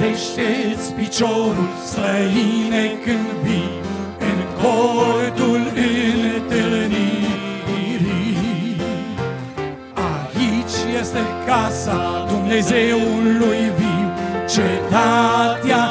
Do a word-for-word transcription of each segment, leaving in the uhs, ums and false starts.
Trezește-ți piciorul, străine, când vii în cortul întâlnirii. Aici este casa Dumnezeului viu, cetatea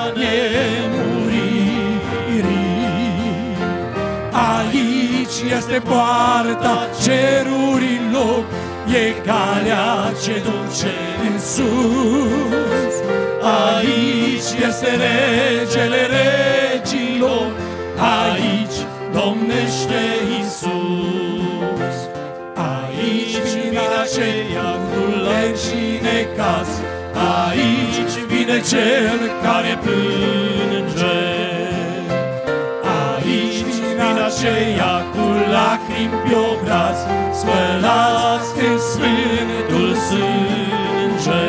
nemuririi. Aici este poarta cerurilor, e calea ce duce în sus. Aici este regele regilor, aici domnește Iisus. Aici vine aceea cu leg și necaz, aici vine cel care plânge. Aici vine aceea cu lacrimi pe obraz, spălați în sfântul sânge.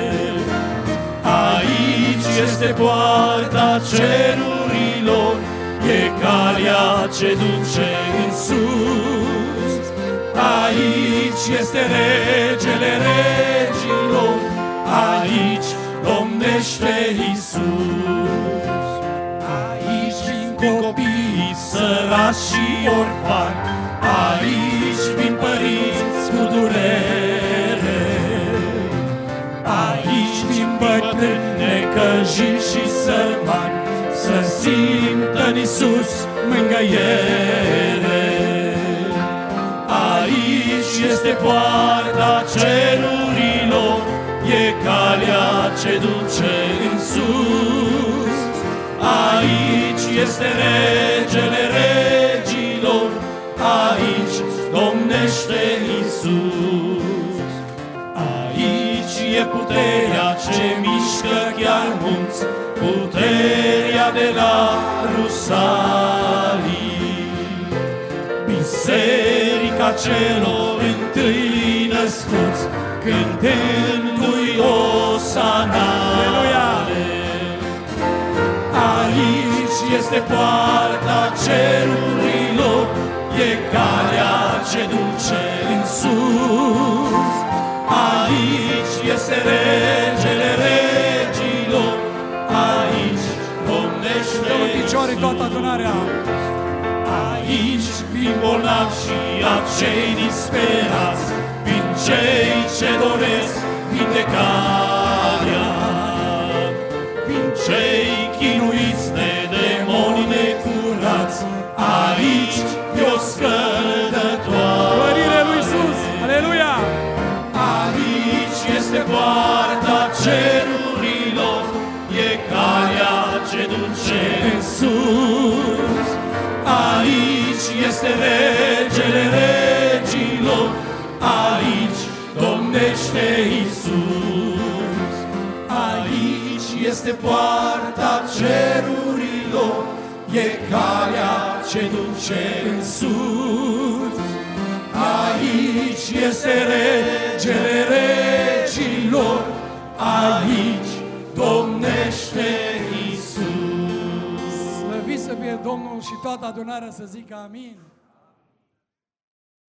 Aici este poarta cerurilor, e calea ce duce în sus. Aici este regele regilor, aici domnește Iisus. Aici vin copiii săraci și orfani, aici vin părinți cu durere. Aici vin bătrâni necăjiți și sărmani, să simtă în Iisus mângâiere. Aici este poarta cerurilor, e calea ce duce în sus. Aici este regele regilor, aici domnește Iisus. Aici e puterea ce mișcă chiar munți, puterea de la Rusalii. Biserica celor întâi născuți, cântându-i osanale. Aici este poarta cerurilor, e calea ce duce în sus. Aici este regele regilor, aici domnește Iisus. Dă în picioare toată adunarea. Aici vin bolnavi și acei disperați, vin cei ce doresc vindecarea. Vin cei chinuiți de demoni necurați, aici e o scăldătoare. Glorire lui Iisus! Aleluia! Aici este poarta cerurilor, e calea ce duce în sus. Aici este regele regilor, aici domnește Iisus. Aici este poarta cerurilor, e calea ce duce în sus. Aici este regele regilor, aici domnește Iisus. Slăvit să fie Domnul și toată adunarea să zică amin.